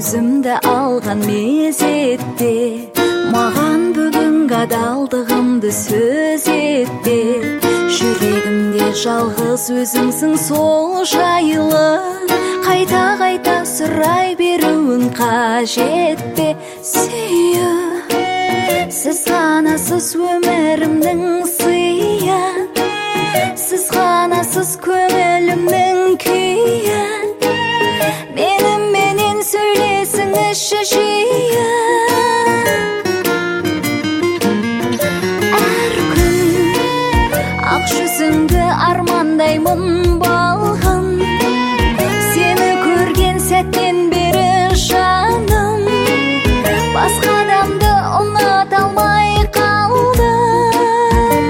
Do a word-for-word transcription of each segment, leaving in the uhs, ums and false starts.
өзімді алған мезетте, маған бүгін адалдығымды сөз етте. Жүрегімде жалғыз өзіңсің сол жайлы, қайта-қайта сұрай беруің қажет пе? Сүйі, сіз ғанасыз өмірімнің сыйы, сіз ғанасыз көңілімнің күйі. Меніменен сөйлесіңізші жиі. Әр күн ақ жүзіңді армандаймын балғын, сені көрген сәттен бері жаным басқа адамды ұната алмай қалдым.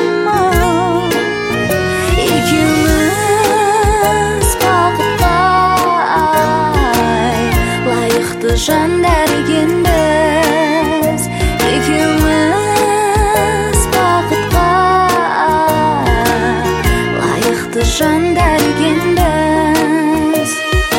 Екеуміз бақытқа лайықты жандар екенбіз. Екеуміз бақытқа лайықты жандар екенбіз.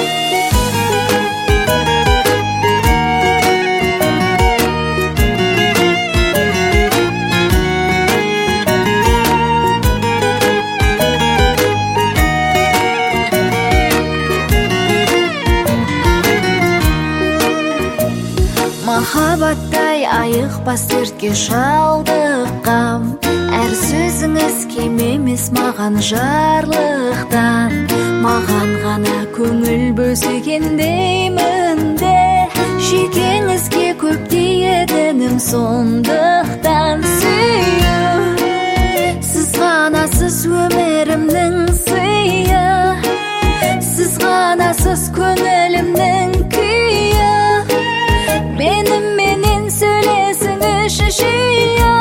Махаббаттай айықпас дертке шалдыққам, әр сөзіңіз кем емес маған жарлықтан. Маған ғана көңіл бөлсеген деймін де, жүйкеңізге көп тиетінім сондықтан. Сүйі, сіз ғанасыз өмірімнің сыйы, сіз ғанасыз көңілімнің күйі. Меніменен сөйлесіңізші жиі.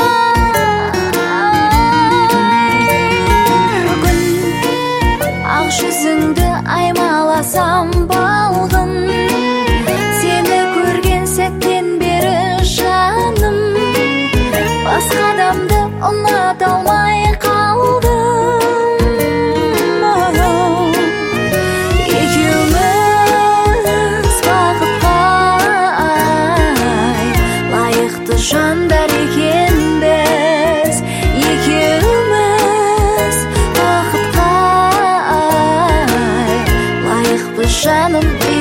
Күн ақ жүзіңді аймаласам балғын, сені көрген сәттен бері жаным басқа адамды ұната алмай қалдым. Жандар екенбіз, екеуміз бақытқа лайықпыз жаным.